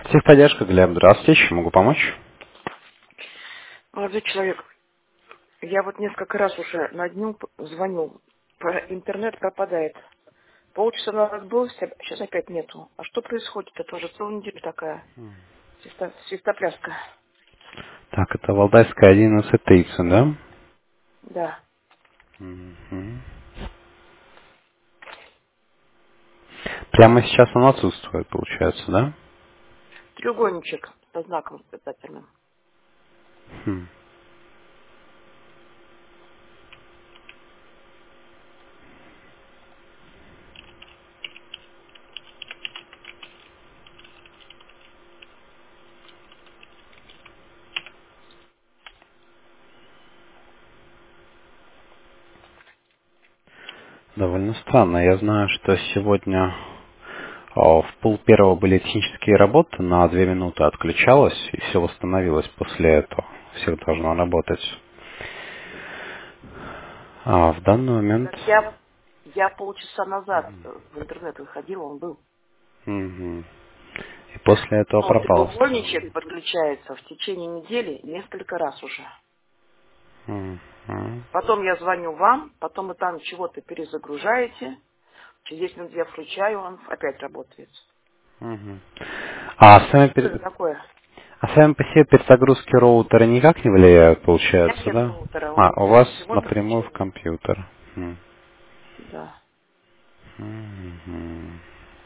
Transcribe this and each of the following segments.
Техподдержка, Глеб, здравствуйте, чем могу помочь? Молодой человек, я вот несколько раз уже на дню звоню. Интернет пропадает. Полчаса назад был, сейчас опять нету. А что происходит? Это уже целую неделю такая свистопляска. Так, это Валдайская 11:30, да? Да. Мгм. Прямо сейчас он отсутствует, получается, да? Треугольничек со знаком восклицательным. Хм. Довольно странно. Я знаю, что сегодня в полпервого были технические работы, на 2 минуты отключалось, и все восстановилось после этого. Все должно работать. А в данный момент... Так я полчаса назад в интернет выходила, он был. Мгм. И после этого Но пропал сразу. треугольничек подключается в течение недели несколько раз уже. Мгм. Потом я звоню вам, потом вы там чего-то перезагружаете. Через 10 минут я включаю, он опять работает. Мгм. А сами, Что это такое? а сами по себе перезагрузки роутера никак не влияют, У меня получается, нет да? роутера, А, он у вас прямое напрямую в подключение. компьютер. Да. Мгм.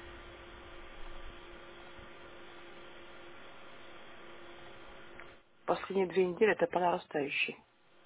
Последние 2 недели это по нарастающей.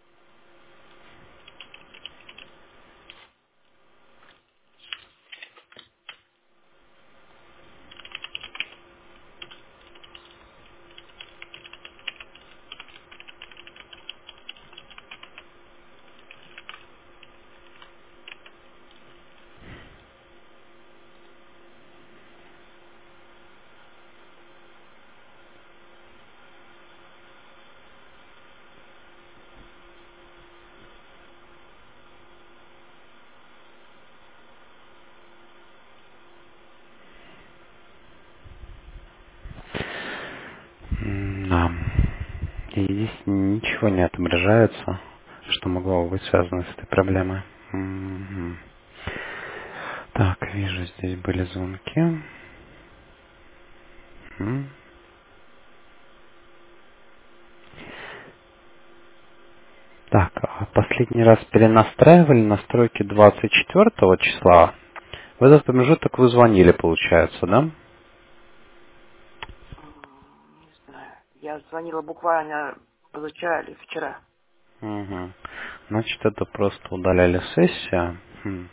Да. И здесь ничего не отображается, что могло бы быть связано с этой проблемой. Мгм. Так, вижу, здесь были звонки. Мгм. Так, а последний раз перенастраивали настройки 24 числа. В этот промежуток вы звонили, получается, да? Не знаю. Я звонила буквально позавчера или вчера. Угу. Значит, это просто удаляли сессию. Хм.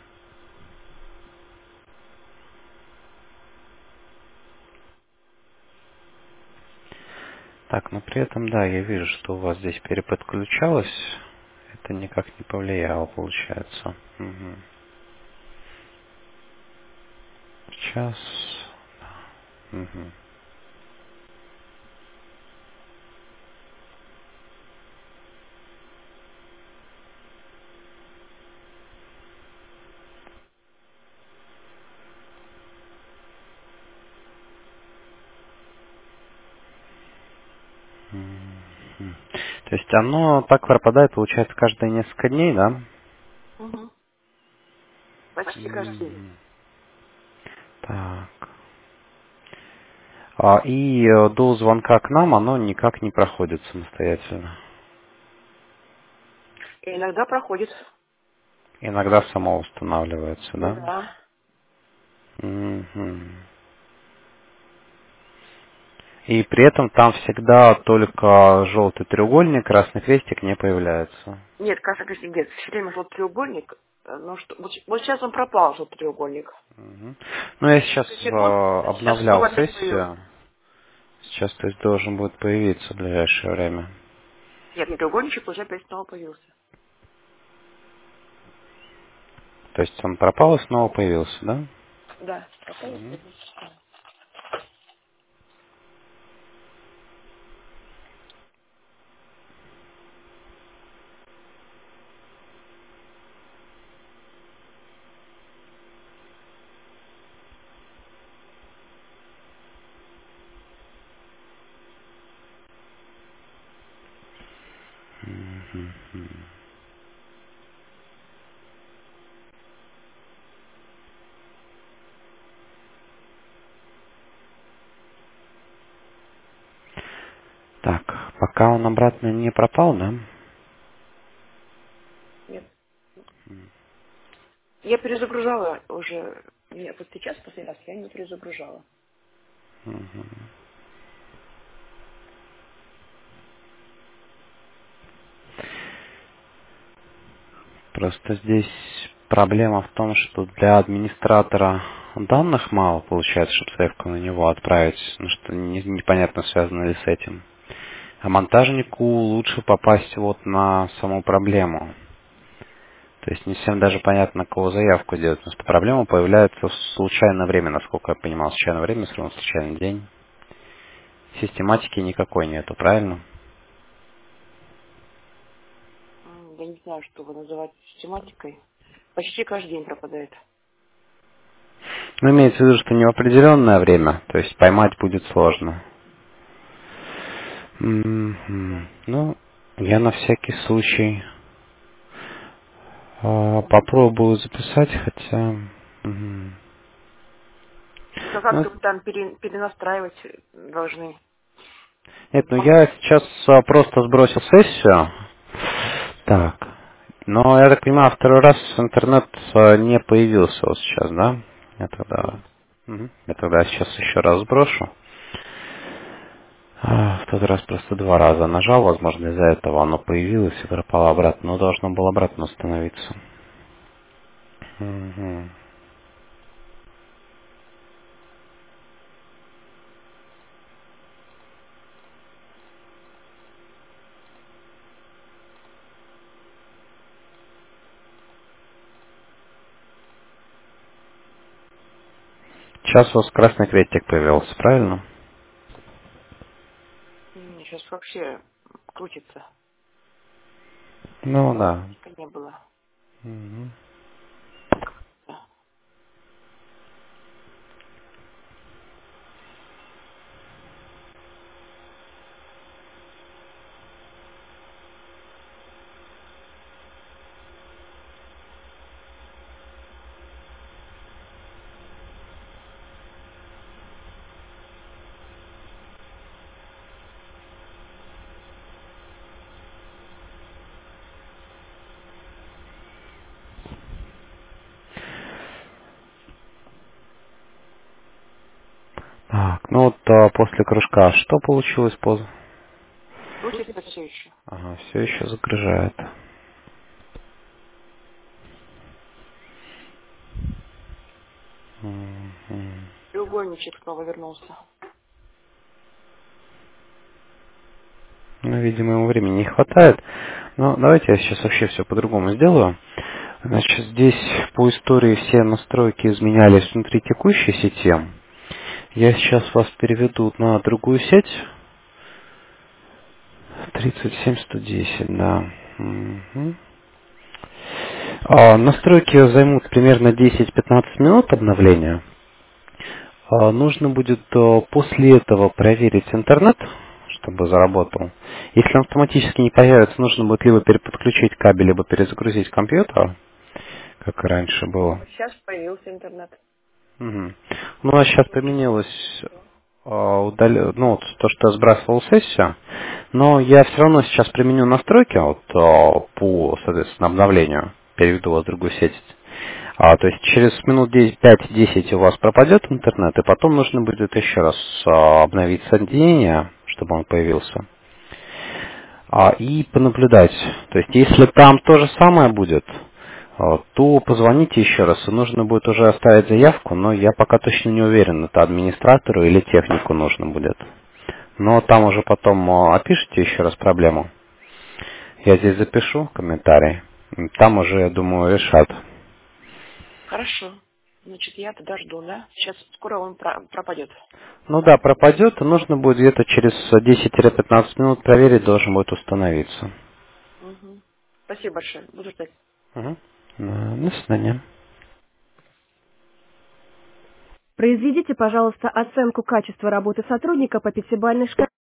Так, но при этом, да, я вижу, что у вас здесь переподключалось. Это никак не повлияло, получается. Угу. Сейчас. Угу. Мгм. То есть оно так пропадает, получается, каждые несколько дней, да? Угу. Почти каждый день. Мгм. Так. И до звонка к нам оно никак не проходит самостоятельно. И иногда проходит. Иногда само устанавливается, да? Да. Мгм. И при этом там всегда только желтый треугольник, красный крестик не появляется. Нет, кажется, нет, все время желтый треугольник. Но что, вот сейчас он пропал, желтый треугольник. Мгм. Ну, я сейчас Несколько секунд, сейчас обновлял снова опять появился. сессию. Сейчас, то есть, должен будет появиться в ближайшее время. Нет, треугольничек уже опять снова появился. То есть он пропал и снова появился, да? Да, пропал и Мгм. появился. Мгм. Так, пока он обратно не пропал, да? Нет. Я перезагружала уже. Нет, вот сейчас, последний раз, я не перезагружала. Мгм. Просто здесь проблема в том, что для администратора данных мало получается, чтобы заявку на него отправить, ну что непонятно, связано ли с этим. А монтажнику лучше попасть вот на саму проблему. То есть не всем даже понятно, на кого заявку делать, потому что проблема появляется в случайное время, насколько я понимал. Случайное время, все равно случайный день. Систематики никакой нету, правильно? Я не знаю, что вы называете систематикой. Почти каждый день пропадает. Ну, имеется в виду, что не в определенное время, то есть поймать будет сложно. Да. Ну, я на всякий случай попробую записать, хотя... Только Ну, как-то вы там перенастраивать должны. нет, ну я сейчас просто сбросил сессию. Так. Но, я так понимаю, второй раз интернет не появился вот сейчас, да? Я тогда, Нет. я тогда сейчас еще раз сброшу. В тот раз просто два раза нажал, возможно, из-за этого оно появилось и пропало обратно, но должно было обратно установиться. Мгм. Сейчас у вас красный крестик появился, правильно? Сейчас вообще крутится. Ну Красного да. крестика не было. Мгм. Да. Так, ну вот после кружка что получилось Крутится все еще. Ага, все еще загружает. Мгм. Треугольничек снова вернулся. Ну, видимо, ему времени не хватает. Но давайте я сейчас вообще все по-другому сделаю. Значит, здесь по истории все настройки изменялись внутри текущей сети. Я сейчас вас переведу на другую сеть. 37110, да. Мгм. Настройки займут примерно 10-15 минут обновления. Нужно будет после этого проверить интернет, чтобы заработал. Если он автоматически не появится, нужно будет либо переподключить кабель, либо перезагрузить компьютер, как и раньше было. Вот сейчас появился интернет. Мгм. Ну, у нас сейчас Крутится. поменялось ну, вот то, что я сбрасывал сессию, но я все равно сейчас применю настройки вот, по, соответственно, обновлению, переведу вас в другую сеть. То есть через минут 5-10 у вас пропадет интернет, и потом нужно будет еще раз обновить соединение, чтобы он появился, и понаблюдать. То есть если там то же самое будет, то позвоните еще раз, и нужно будет уже оставить заявку, но я пока точно не уверен, это администратору или технику нужно будет. Но там уже потом опишите еще раз проблему. Я здесь запишу комментарий. Там уже, я думаю, решат. Хорошо. Значит, я тогда жду, да? Сейчас скоро он пропадет. Ну да, пропадет, и нужно будет где-то через 10-15 минут проверить, должен будет установиться. Угу. Спасибо большое. Буду ждать. Мгм. До свидания. Произведите, пожалуйста, оценку качества работы сотрудника по пятибалльной шкале.